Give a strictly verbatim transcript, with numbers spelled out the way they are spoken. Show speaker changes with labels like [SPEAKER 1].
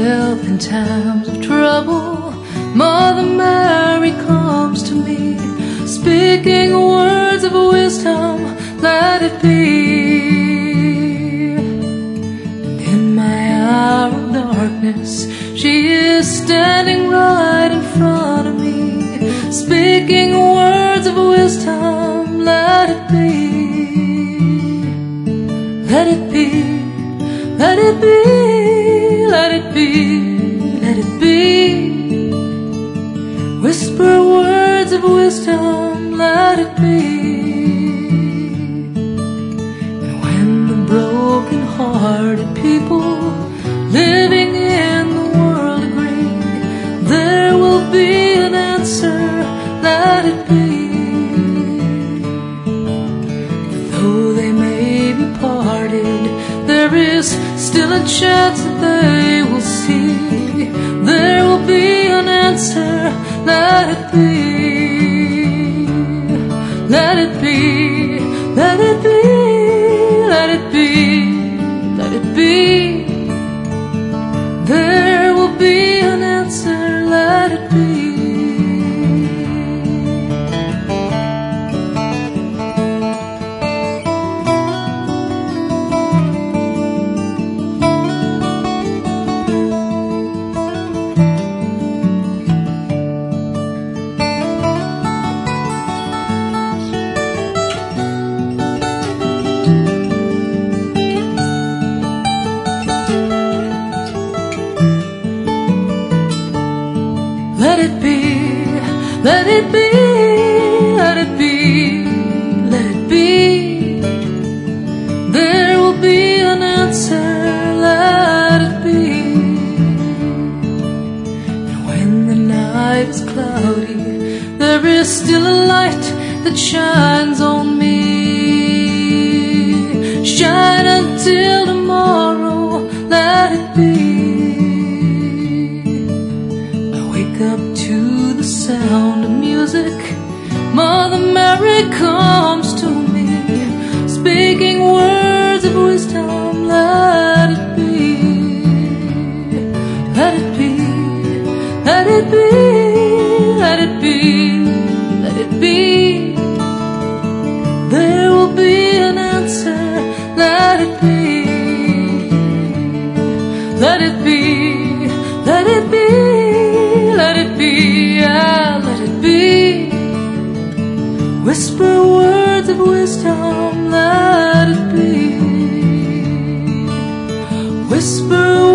[SPEAKER 1] help in times of trouble, Mother Mary comes to me, speaking words of wisdom, let it be. And in my hour of darkness, she is standing right in front of me, speaking words of wisdom, let it be. Let it be, let it be, let it be, let it be. Whisper words of wisdom, let it be. And when the broken-hearted people living in the world agree, there will be an answer, let it be. Though they may be parted, there is still a chance that they will see. There will be an answer, let it be. Let it be, let it be, let it be, let it be. There will be an answer, let it be. Let it be, let it be, let it be, let it be. There will be an answer, let it be. And when the night is cloudy, there is still a light that shines on me. Shine until tomorrow, let it be. Up to the sound of music, Mother Mary comes to me, speaking words of wisdom, let it be. Let it be, let it be, let it be, let it be. There will be an answer, let it be. Let it be, let it be, let it be, yeah, let it be. Whisper words of wisdom, let it be. Whisper